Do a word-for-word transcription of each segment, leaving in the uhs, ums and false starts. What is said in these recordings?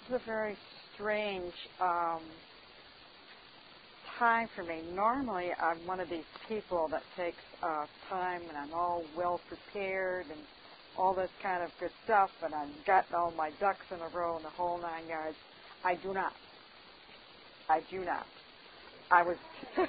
is a very strange um, time for me. Normally, I'm one of these people that takes uh, time, and I'm all well prepared and all this kind of good stuff, and I've got all my ducks in a row in the whole nine yards. I do not. I do not. I was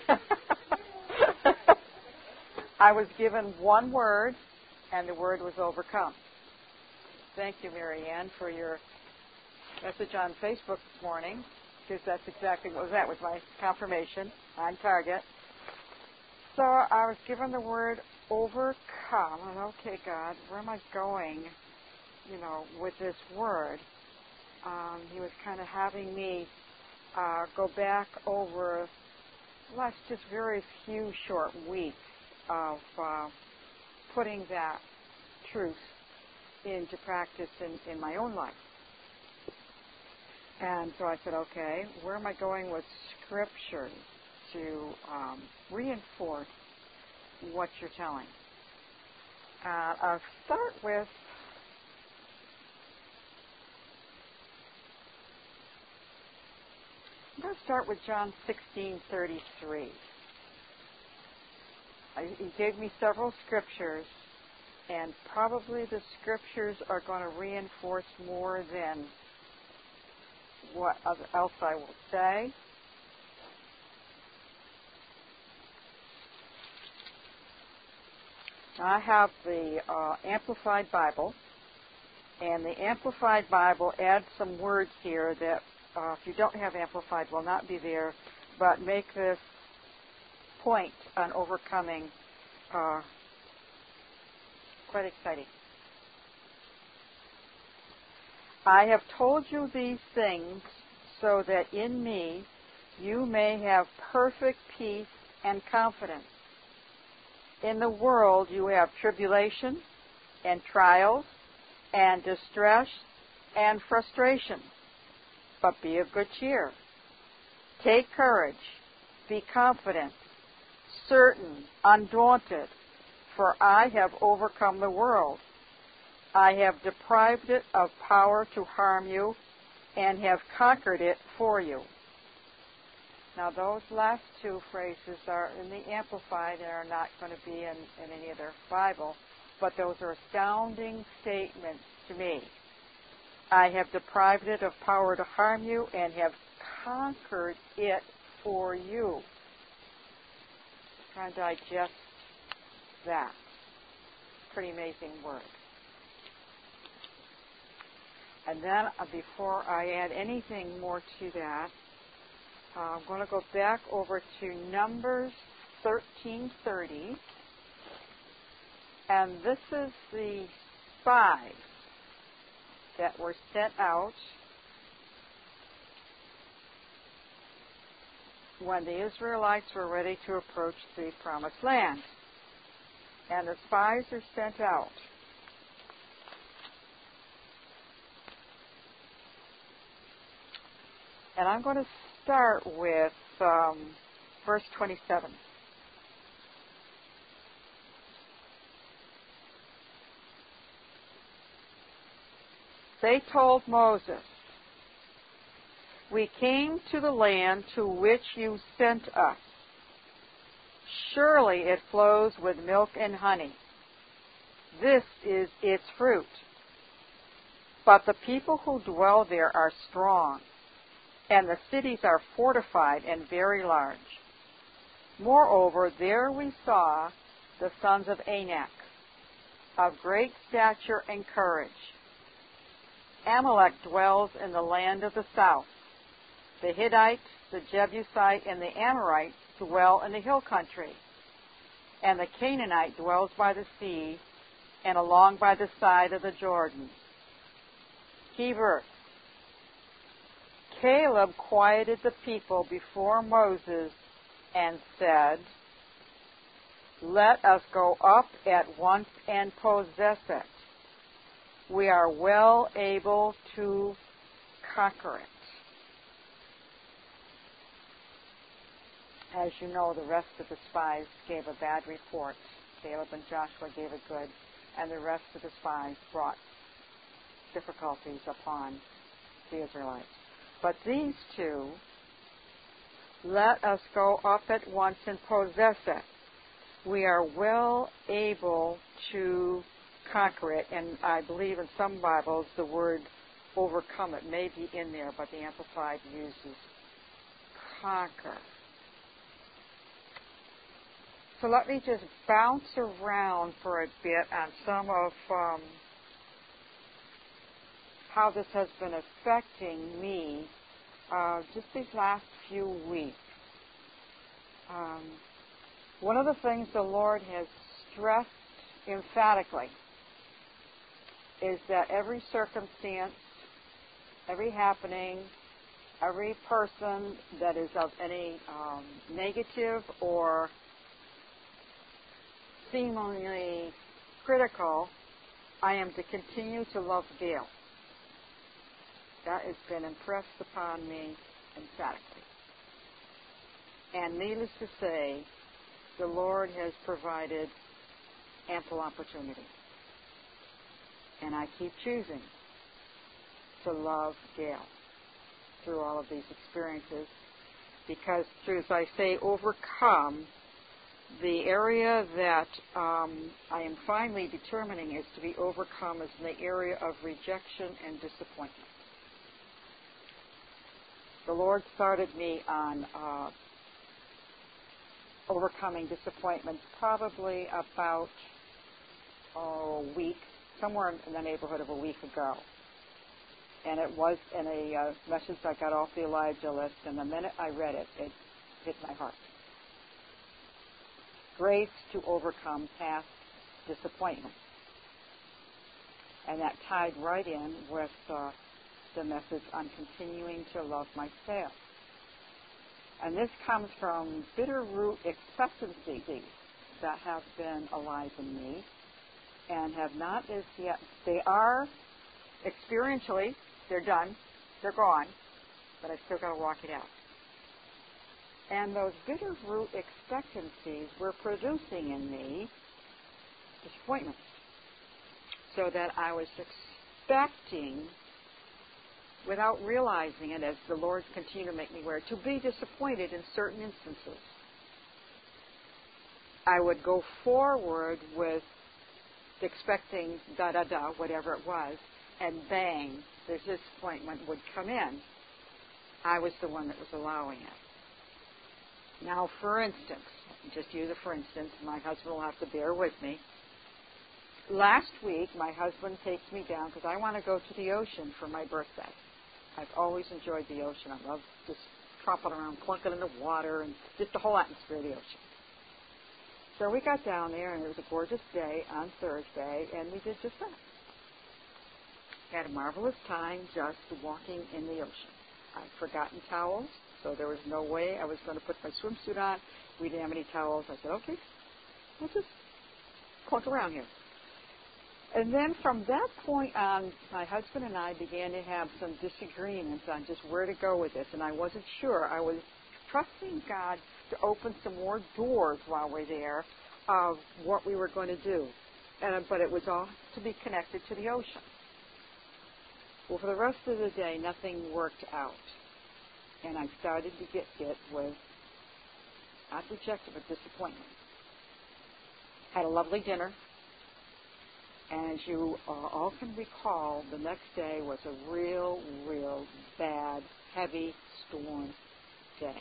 I was given one word, and the word was overcome. Thank you, Mary Ann, for your message on Facebook this morning, because that's exactly what was that was my confirmation on target. So I was given the word overcome, and okay, God, where am I going, you know, with this word? Um, he was kind of having me uh, go back over last just very few short weeks of uh, putting that truth into practice in, in my own life. And so I said, okay, where am I going with Scripture to um, reinforce what you're telling? Uh, I'll start with I'm going to start with John sixteen thirty-three. He gave me several scriptures, and probably the scriptures are going to reinforce more than what else I will say. I have the uh, Amplified Bible, and the Amplified Bible adds some words here that uh, if you don't have Amplified will not be there, but make this point on overcoming uh, quite exciting. I have told you these things so that in me you may have perfect peace and confidence. In the world you have tribulation and trials and distress and frustration. But be of good cheer. Take courage. Be confident, certain, undaunted, for I have overcome the world. I have deprived it of power to harm you and have conquered it for you. Now, those last two phrases are in the Amplified and are not going to be in, in any other Bible, but those are astounding statements to me. I have deprived it of power to harm you and have conquered it for you. Try and digest that. Pretty amazing word. And then, uh, before I add anything more to that, uh, I'm going to go back over to Numbers thirteen thirty. And this is the spies that were sent out when the Israelites were ready to approach the Promised Land. And the spies are sent out. And I'm going to start with um, verse twenty-seven. They told Moses, "We came to the land to which you sent us. Surely it flows with milk and honey. This is its fruit. But the people who dwell there are strong, and the cities are fortified and very large. Moreover, there we saw the sons of Anak, of great stature and courage. Amalek dwells in the land of the south. The Hittite, the Jebusite, and the Amorite dwell in the hill country. And the Canaanite dwells by the sea and along by the side of the Jordan." Key verse. Caleb quieted the people before Moses and said, "Let us go up at once and possess it. We are well able to conquer it." As you know, the rest of the spies gave a bad report. Caleb and Joshua gave a good, and the rest of the spies brought difficulties upon the Israelites. But these two, let us go up at once and possess it. We are well able to conquer it. And I believe in some Bibles the word overcome it may be in there, but the Amplified uses conquer. So let me just bounce around for a bit on some of um, how this has been affecting me uh, just these last few weeks. Um, one of the things the Lord has stressed emphatically is that every circumstance, every happening, every person that is of any um, negative or seemingly critical, I am to continue to love Gail. That has been impressed upon me emphatically. And needless to say, the Lord has provided ample opportunity. And I keep choosing to love Gail through all of these experiences, because through, as I say, overcome, the area that um, I am finally determining is to be overcome is in the area of rejection and disappointment. The Lord started me on uh, overcoming disappointments probably about oh, a week, somewhere in the neighborhood of a week ago. And it was in a uh, message I got off the Elijah list, and the minute I read it, it hit my heart. Grace to overcome past disappointment. And that tied right in with uh, the message on continuing to love myself. And this comes from bitter root expectancies that have been alive in me and have not as yet, they are experientially, they're done, they're gone, but I still got to walk it out. And those bitter root expectancies were producing in me disappointment. So that I was expecting, without realizing it, as the Lord continued to make me aware, to be disappointed in certain instances. I would go forward with expecting da-da-da, whatever it was, and bang, the disappointment would come in. I was the one that was allowing it. Now, for instance, just use it for instance, my husband will have to bear with me. Last week, my husband takes me down because I want to go to the ocean for my birthday. I've always enjoyed the ocean. I love just tromping around, clunking in the water, and just the whole atmosphere of the ocean. So we got down there, and it was a gorgeous day on Thursday, and we did just that. Had a marvelous time just walking in the ocean. I'd forgotten towels, so there was no way I was going to put my swimsuit on. We didn't have any towels. I said, okay, let's just clunk around here. And then from that point on, my husband and I began to have some disagreements on just where to go with this, and I wasn't sure. I was trusting God to open some more doors while we're there of what we were going to do. And, but it was all to be connected to the ocean. Well, for the rest of the day, nothing worked out. And I started to get hit with, not rejection, but disappointment. Had a lovely dinner. And as you uh, all can recall, the next day was a real, real bad, heavy storm day.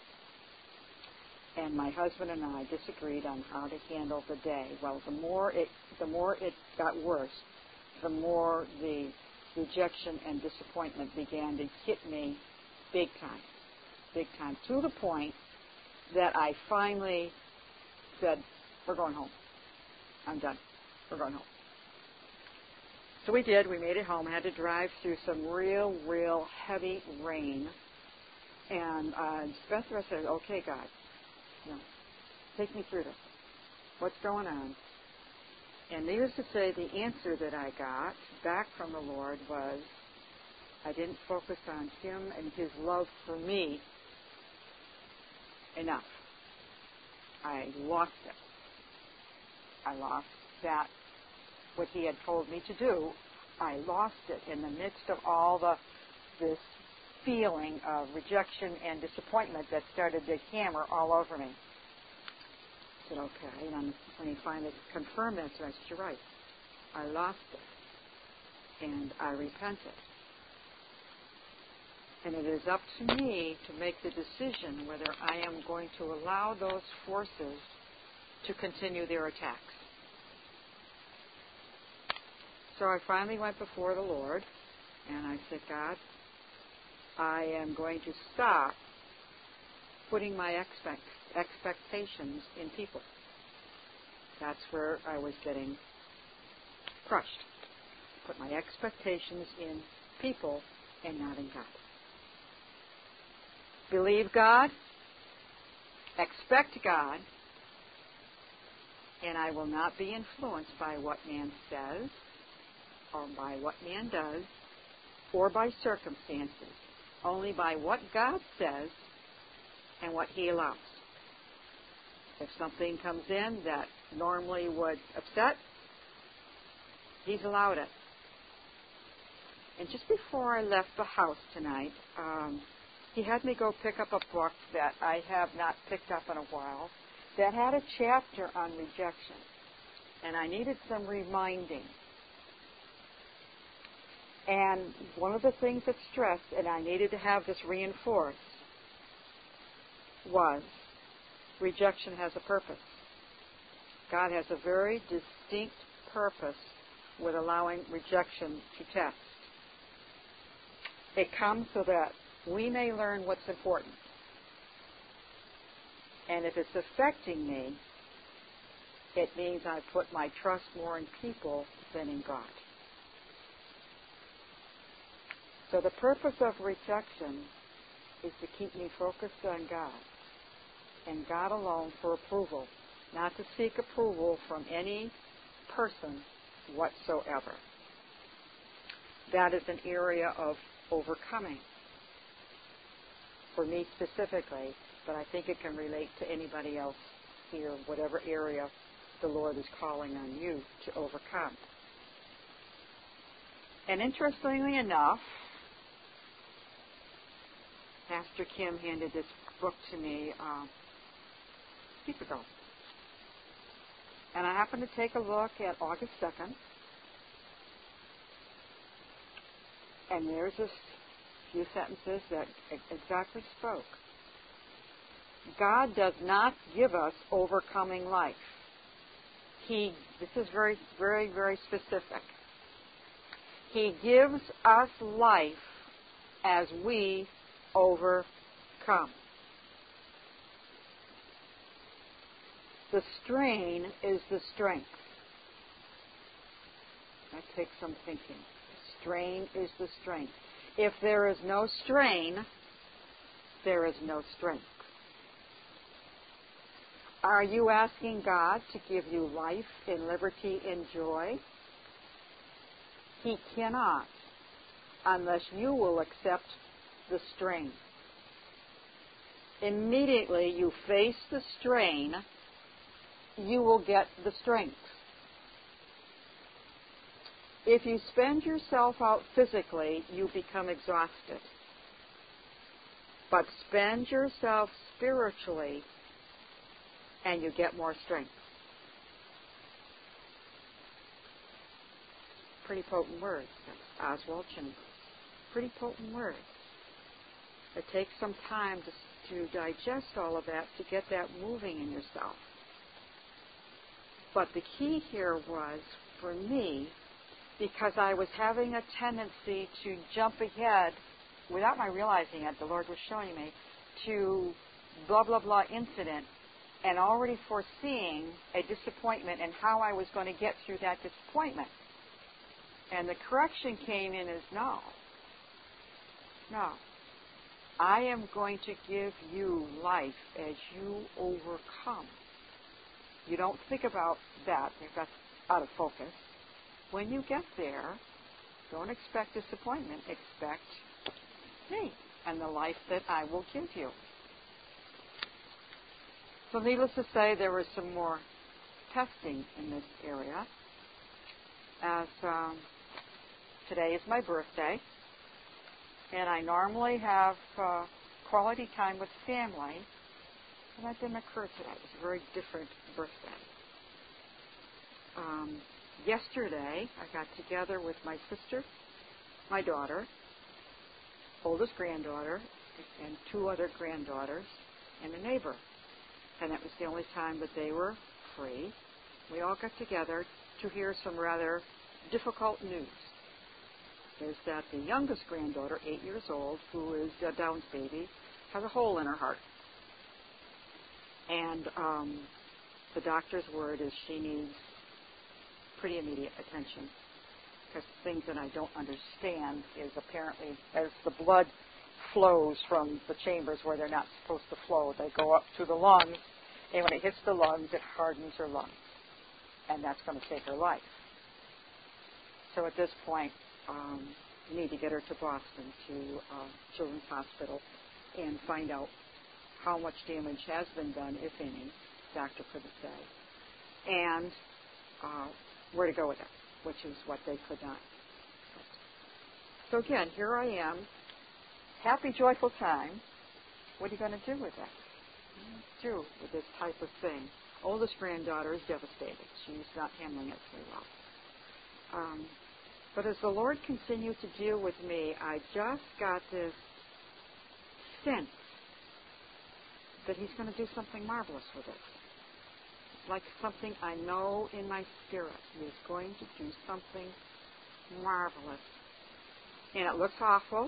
And my husband and I disagreed on how to handle the day. Well, the more it, the more it got worse, the more the rejection and disappointment began to hit me big time, big time, to the point that I finally said, we're going home. I'm done. We're going home. So we did. We made it home. I had to drive through some real, real heavy rain. And uh, Spencer, I said, okay, God, you know, take me through this. What's going on? And needless to say, the answer that I got back from the Lord was, I didn't focus on Him and His love for me enough. I lost it. I lost that, what He had told me to do. I lost it in the midst of all the this feeling of rejection and disappointment that started to hammer all over me. I said, okay. And when he finally confirmed that, I said, you're right. I lost it. And I repented. And it is up to me to make the decision whether I am going to allow those forces to continue their attacks. So I finally went before the Lord, and I said, God, I am going to stop putting my expect, expectations in people. That's where I was getting crushed. Put my expectations in people and not in God. Believe God, expect God, and I will not be influenced by what man says, or by what man does, or by circumstances, only by what God says and what He allows. If something comes in that normally would upset, He's allowed it. And just before I left the house tonight, um, He had me go pick up a book that I have not picked up in a while that had a chapter on rejection. And I needed some reminding. And one of the things that stressed, and I needed to have this reinforced, was rejection has a purpose. God has a very distinct purpose with allowing rejection to test. It comes so that we may learn what's important. And if it's affecting me, it means I put my trust more in people than in God. So the purpose of rejection is to keep me focused on God and God alone for approval, not to seek approval from any person whatsoever. That is an area of overcoming for me specifically, but I think it can relate to anybody else here, whatever area the Lord is calling on you to overcome. And interestingly enough, Pastor Kim handed this book to me uh, a week ago. And I happened to take a look at August second. And there's a few sentences that exactly spoke. God does not give us overcoming life. He, this is very, very, very specific. He gives us life as we overcome. The strain is the strength. That takes some thinking. The strain is the strength. If there is no strain, there is no strength. Are you asking God to give you life in liberty and joy? He cannot unless you will accept the strain. Immediately you face the strain, you will get the strength. If you spend yourself out physically, you become exhausted. But spend yourself spiritually, and you get more strength. Pretty potent words. That's Oswald Chambers. Pretty potent words. It takes some time to, to digest all of that, to get that moving in yourself. But the key here was, for me, because I was having a tendency to jump ahead, without my realizing it, the Lord was showing me, to blah, blah, blah incident, and already foreseeing a disappointment and how I was going to get through that disappointment. And the correction came in as, no. No. I am going to give you life as you overcome. You don't think about that. That's out of focus. When you get there, don't expect disappointment. Expect me and the life that I will give you. So needless to say, there was some more testing in this area. As um, today is my birthday, And I normally have uh, quality time with family, and that didn't occur today. It was a very different birthday. Um, yesterday, I got together with my sister, my daughter, oldest granddaughter, and two other granddaughters, and a neighbor. And that was the only time that they were free. We all got together to hear some rather difficult news. Is that the youngest granddaughter, eight years old, who is a Down's baby, has a hole in her heart. And um, the doctor's word is she needs pretty immediate attention. Because things that I don't understand is apparently as the blood flows from the chambers where they're not supposed to flow, they go up to the lungs, and when it hits the lungs, it hardens her lungs. And that's going to take her life. So at this point, Um, we need to get her to Boston, to uh, Children's Hospital, and find out how much damage has been done, if any, doctor couldn't say, and uh, where to go with it, which is what they could not. So again, here I am, happy, joyful time. What are you going to do with that? What do you do with this type of thing? Oldest granddaughter is devastated. She's not handling it very well. Um, But as the Lord continued to deal with me, I just got this sense that He's going to do something marvelous with it. It's like something I know in my spirit. He is going to do something marvelous. And it looks awful.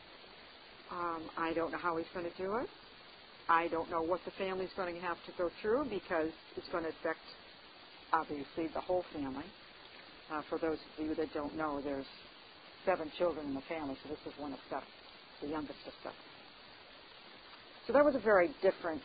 Um, I don't know how He's going to do it. I don't know what the family's going to have to go through because it's going to affect, obviously, the whole family. Uh, for those of you that don't know, there's seven children in the family, so this is one of seven, the youngest of seven. So that was a very different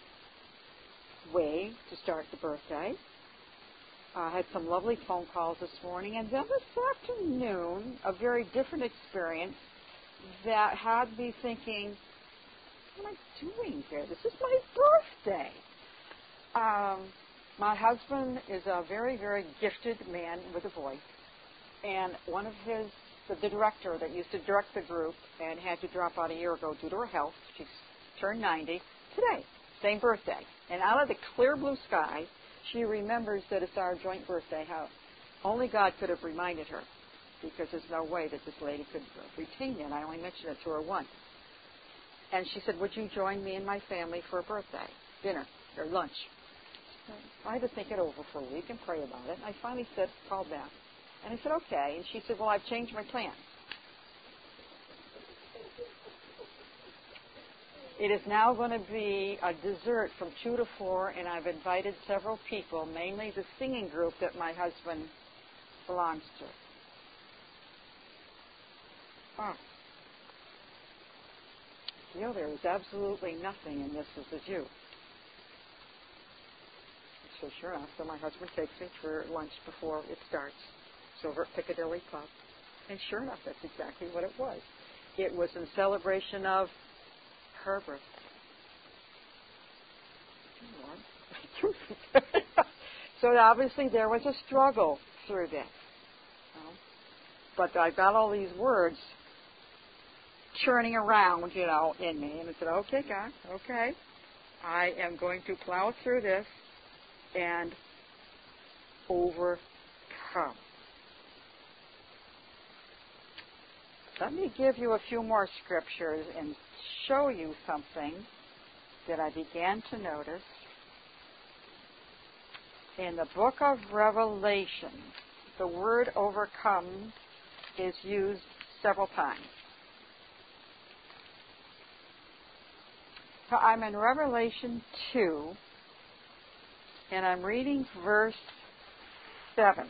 way to start the birthday. I uh, had some lovely phone calls this morning, and then this afternoon, a very different experience that had me thinking, what am I doing here? This is my birthday. Um, my husband is a very, very gifted man with a voice. And one of his, the, the director that used to direct the group and had to drop out a year ago due to her health, she's turned ninety, today, same birthday. And out of the clear blue sky, she remembers that it's our joint birthday. How only God could have reminded her, because there's no way that this lady could retain it. I only mentioned it to her once. And she said, would you join me and my family for a birthday dinner or lunch? I had to think it over for a week and pray about it. And I finally said, called back. And I said, okay. And she said, well, I've changed my plan. It is now going to be a dessert from two to four, and I've invited several people, mainly the singing group that my husband belongs to. Oh. You know, there is absolutely nothing in this as a Jew. So sure enough, so my husband takes me for lunch before it starts. It's over at Piccadilly Pub. And sure enough, that's exactly what it was. It was in celebration of her birthday. So obviously there was a struggle through this. You know? But I got all these words churning around, you know, in me. And I said, okay, God, okay. I am going to plow through this and overcome. Let me give you a few more scriptures and show you something that I began to notice. In the book of Revelation, the word overcome is used several times. So I'm in Revelation two, and I'm reading verse seven.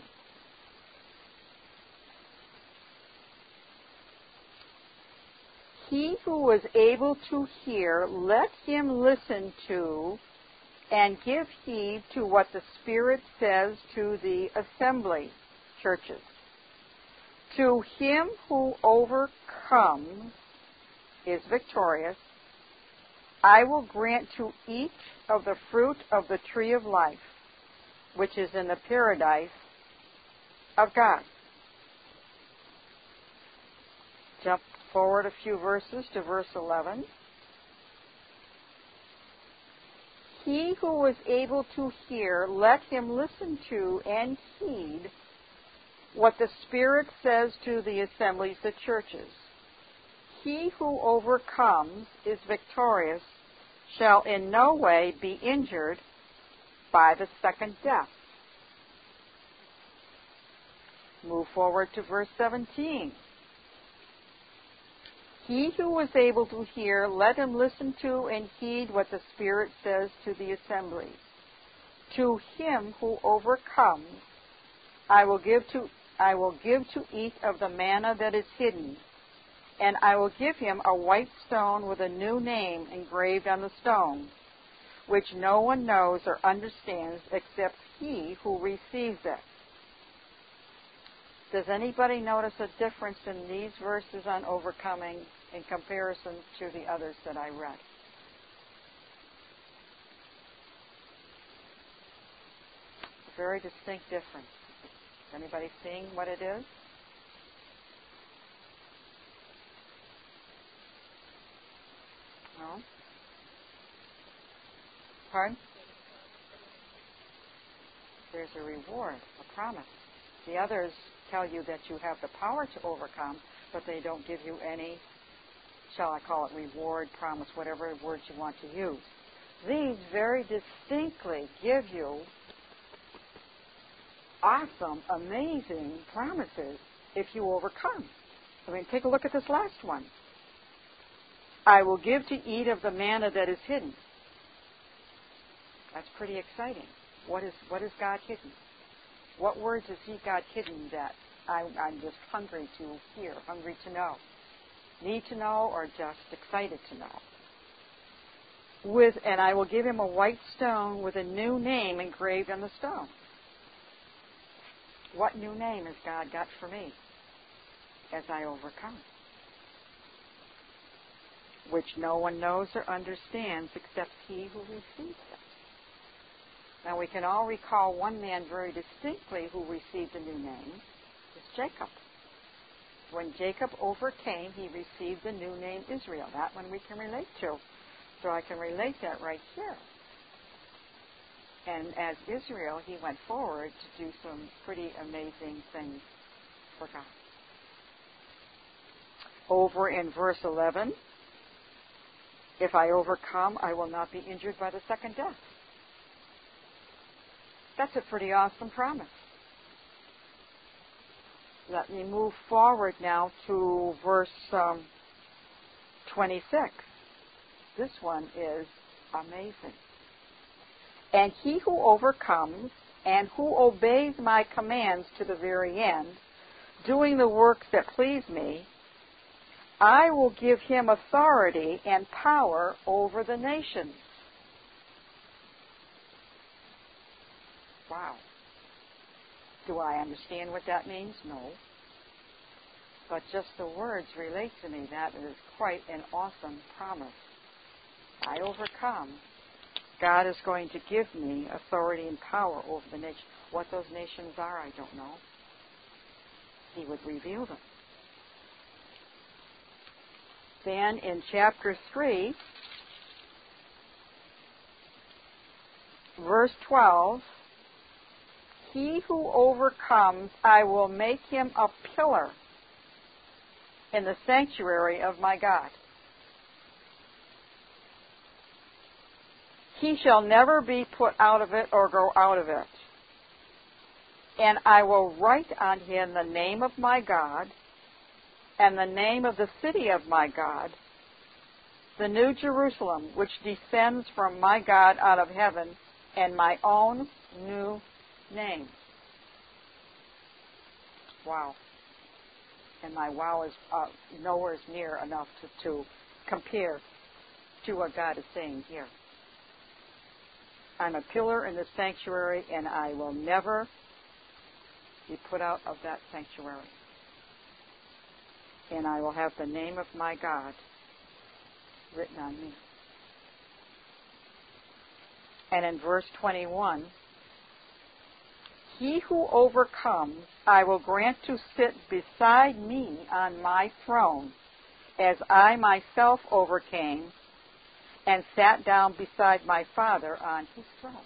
He who was able to hear, let him listen to and give heed to what the Spirit says to the assembly churches. To him who overcomes, is victorious, I will grant to eat of the fruit of the tree of life, which is in the paradise of God. Jump forward a few verses to verse eleven. He who is able to hear, let him listen to and heed what the Spirit says to the assemblies, the churches. He who overcomes is victorious, shall in no way be injured by the second death. Move forward to verse seventeen. He who is able to hear, let him listen to and heed what the Spirit says to the assemblies. To him who overcomes, I will give to I will give to eat of the manna that is hidden, and I will give him a white stone with a new name engraved on the stone, which no one knows or understands except he who receives it. Does anybody notice a difference in these verses on overcoming in comparison to the others that I read? A very distinct difference. Is anybody seeing what it is? No? Pardon? There's a reward, a promise. The others tell you that you have the power to overcome, but they don't give you any, shall I call it, reward, promise, whatever word you want to use. These very distinctly give you awesome, amazing promises if you overcome. I mean, take a look at this last one. I will give to eat of the manna that is hidden. That's pretty exciting. What is what is God hidden? What words has He got hidden that I, I'm just hungry to hear, hungry to know? Need to know or just excited to know? With and I will give him a white stone with a new name engraved on the stone. What new name has God got for me as I overcome? Which no one knows or understands except he who receives it. Now we can all recall one man very distinctly who received a new name. It's Jacob. When Jacob overcame, he received the new name Israel. That one we can relate to. So I can relate that right here. And as Israel, he went forward to do some pretty amazing things for God. Over in verse eleven, if I overcome, I will not be injured by the second death. That's a pretty awesome promise. Let me move forward now to verse um, twenty-six. This one is amazing. And he who overcomes and who obeys my commands to the very end, doing the works that please me, I will give him authority and power over the nations. Wow. Do I understand what that means? No. But just the words relate to me. That is quite an awesome promise. I overcome. God is going to give me authority and power over the nation. What those nations are, I don't know. He would reveal them. Then in chapter three, verse twelve, he who overcomes, I will make him a pillar in the sanctuary of my God. He shall never be put out of it or go out of it. And I will write on him the name of my God and the name of the city of my God, the new Jerusalem, which descends from my God out of heaven, and my own new name. Wow. And my wow is uh, nowhere near enough to, to compare to what God is saying here. I'm a pillar in the sanctuary, and I will never be put out of that sanctuary. And I will have the name of my God written on me. And in verse twenty-one, he who overcomes, I will grant to sit beside me on my throne, as I myself overcame and sat down beside my Father on his throne.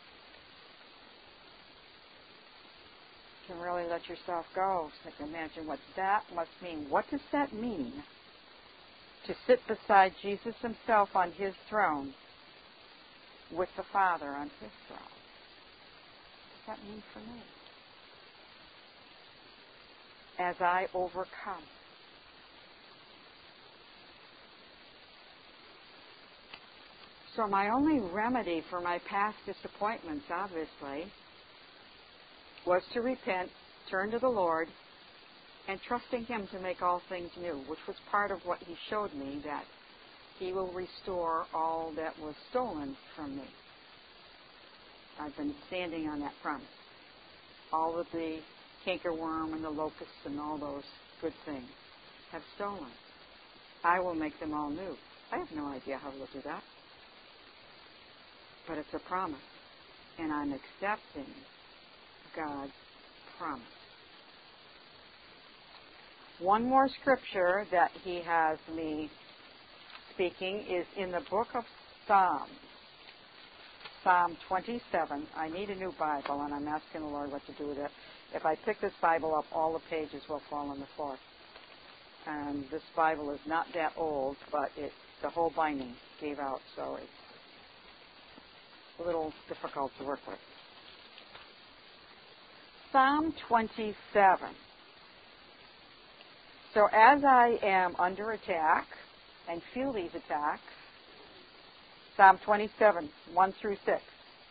You can really let yourself go. So you can imagine what that must mean. What does that mean? To sit beside Jesus himself on his throne with the Father on his throne. What does that mean for me? As I overcome. So my only remedy for my past disappointments, obviously, was to repent, turn to the Lord, and trusting him to make all things new, which was part of what he showed me, that he will restore all that was stolen from me. I've been standing on that promise. All of the cankerworm and the locusts and all those good things have stolen. I will make them all new. I have no idea how to do that. But it's a promise. And I'm accepting God's promise. One more scripture that he has me speaking is in the book of Psalms. Psalm twenty-seven. I need a new Bible, and I'm asking the Lord what to do with it. If I pick this Bible up, all the pages will fall on the floor. And this Bible is not that old, but it, the whole binding gave out, so it's a little difficult to work with. Psalm twenty-seven. So as I am under attack and feel these attacks, Psalm twenty-seven, one through six.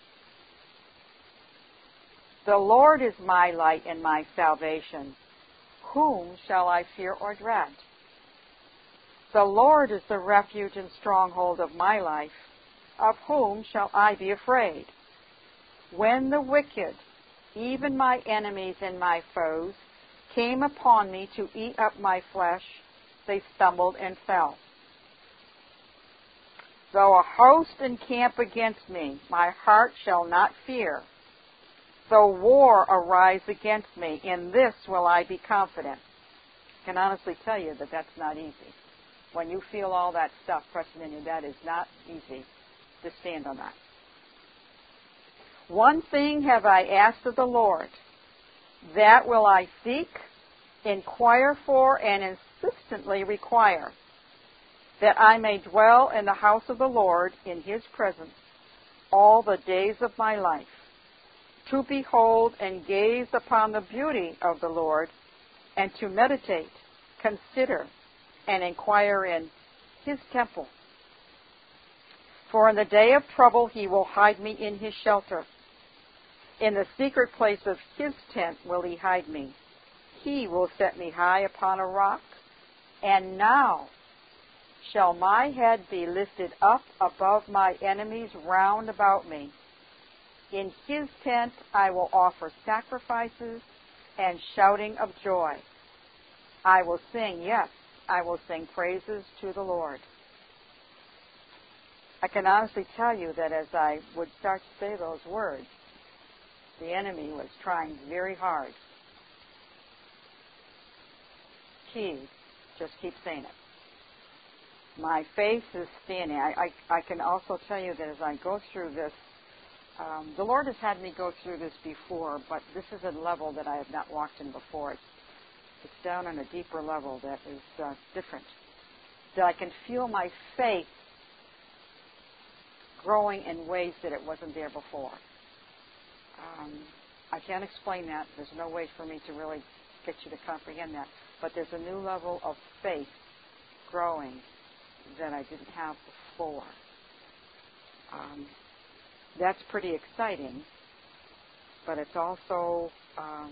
The Lord is my light and my salvation. Whom shall I fear or dread? The Lord is the refuge and stronghold of my life. Of whom shall I be afraid? When the wicked, even my enemies and my foes, came upon me to eat up my flesh, they stumbled and fell. Though a host encamp against me, my heart shall not fear. Though war arise against me, in this will I be confident. I can honestly tell you that that's not easy. When you feel all that stuff pressing in you, that is not easy to stand on that. One thing have I asked of the Lord, that will I seek, inquire for, and insistently require, that I may dwell in the house of the Lord in his presence all the days of my life, to behold and gaze upon the beauty of the Lord, and to meditate, consider, and inquire in his temple. For in the day of trouble he will hide me in his shelter. In the secret place of his tent will he hide me. He will set me high upon a rock. And now shall my head be lifted up above my enemies round about me. In his tent I will offer sacrifices and shouting of joy. I will sing, yes, I will sing praises to the Lord. I can honestly tell you that as I would start to say those words, the enemy was trying very hard. Key, just keep saying it. My faith is standing. I, I, I can also tell you that as I go through this, um, the Lord has had me go through this before, but this is a level that I have not walked in before. It's, it's down on a deeper level that is uh, different. That I can feel my faith growing in ways that it wasn't there before. Um, I can't explain that. There's no way for me to really get you to comprehend that. But there's a new level of faith growing that I didn't have before. Um, that's pretty exciting, but it's also, um,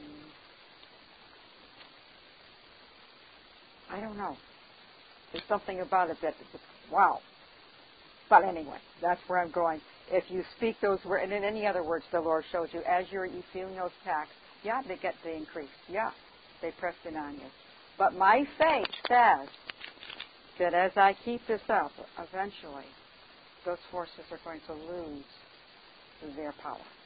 I don't know. There's something about it that, wow. But anyway, that's where I'm going. If you speak those words, and in any other words the Lord shows you, as you're feeling those attacks, yeah, they get the increase. Yeah, they press in on you. But my faith says that as I keep this up, eventually those forces are going to lose their power.